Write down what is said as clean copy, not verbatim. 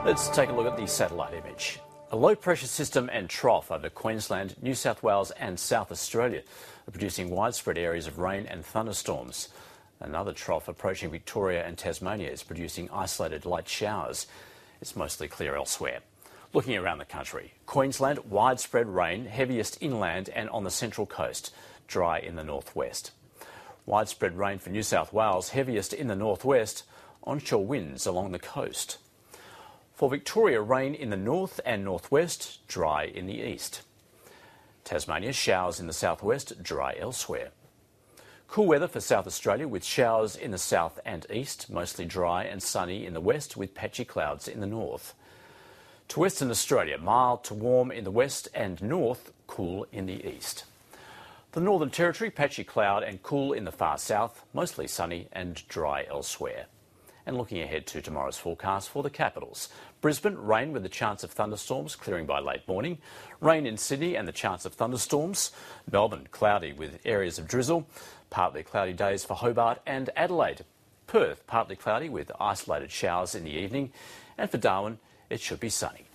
Let's take a look at the satellite image. A low-pressure system and trough over Queensland, New South Wales and South Australia are producing widespread areas of rain and thunderstorms. Another trough approaching Victoria and Tasmania is producing isolated light showers. It's mostly clear elsewhere. Looking around the country, Queensland, widespread rain, heaviest inland and on the central coast, dry in the northwest. Widespread rain for New South Wales, heaviest in the northwest, onshore winds along the coast. For Victoria, rain in the north and northwest, dry in the east. Tasmania, showers in the southwest, dry elsewhere. Cool weather for South Australia with showers in the south and east, mostly dry and sunny in the west with patchy clouds in the north. To Western Australia, mild to warm in the west and north, cool in the east. The Northern Territory, patchy cloud and cool in the far south, mostly sunny and dry elsewhere. And looking ahead to tomorrow's forecast for the capitals. Brisbane, rain with a chance of thunderstorms, clearing by late morning. Rain in Sydney and the chance of thunderstorms. Melbourne, cloudy with areas of drizzle. Partly cloudy days for Hobart and Adelaide. Perth, partly cloudy with isolated showers in the evening. And for Darwin, it should be sunny.